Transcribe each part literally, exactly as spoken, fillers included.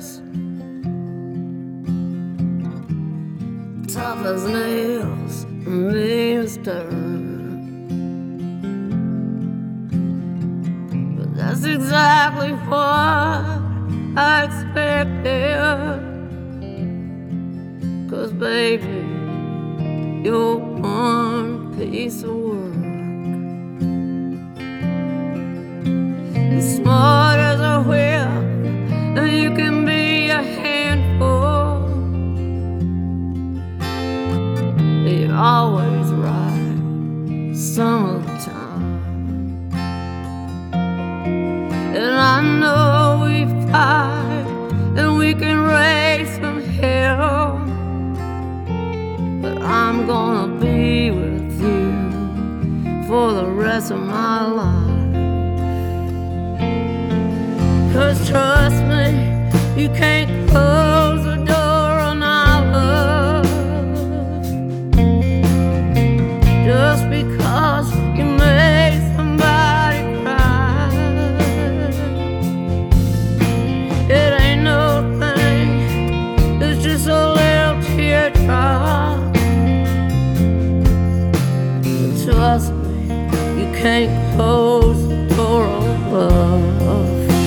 lips, tough as nails, mean as dirt. But that's exactly what I expected. 'Cause baby, you're one piece of work. As smart as a whip, and you can be a handful. You're always right some of the time. And I know we fight and we can raise from hell, but I'm gonna be with you for the rest of my life. 'Cause trust me, you can't close the door on our love just because you made somebody cry. It ain't no thing, it's just a little teardrop. But trust me, you can't close the door on love.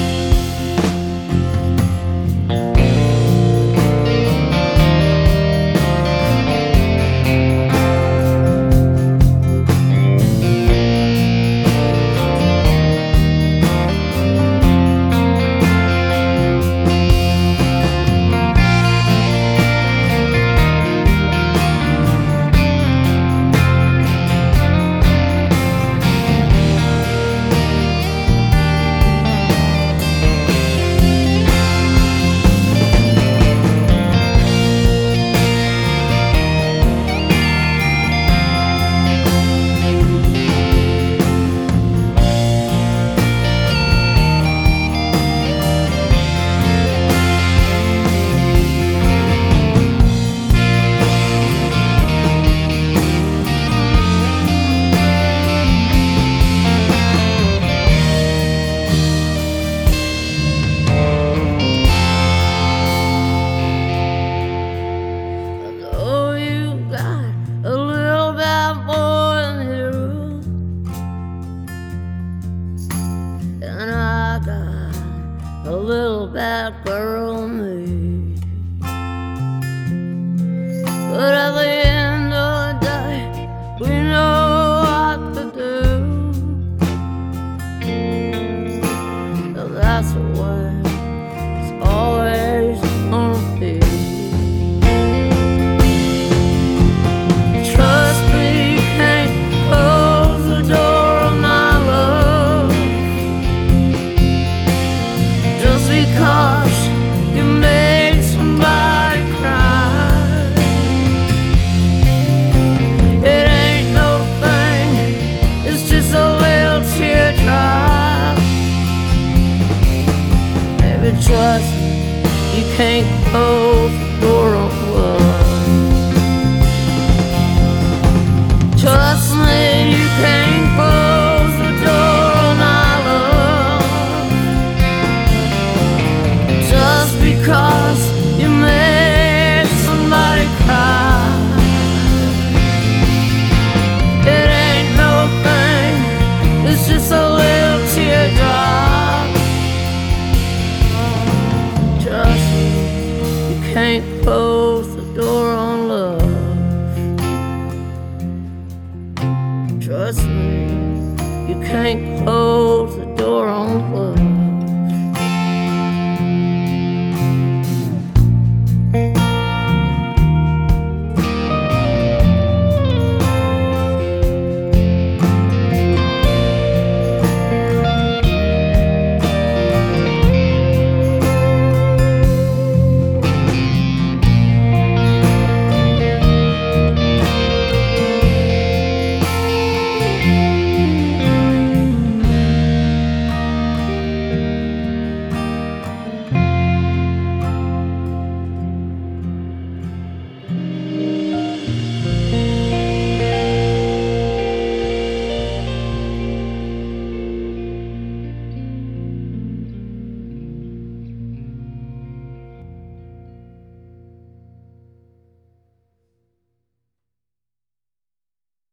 And I got a little bad girl in me. But at the end of the day, we know what to do. So that's the way it's always gonna be. Trust me, you can't close the door on my love just because you made somebody cry. It ain't no thing, it's just a little teardrop. Baby, trust me, you can't close the door on love. Trust me, you can't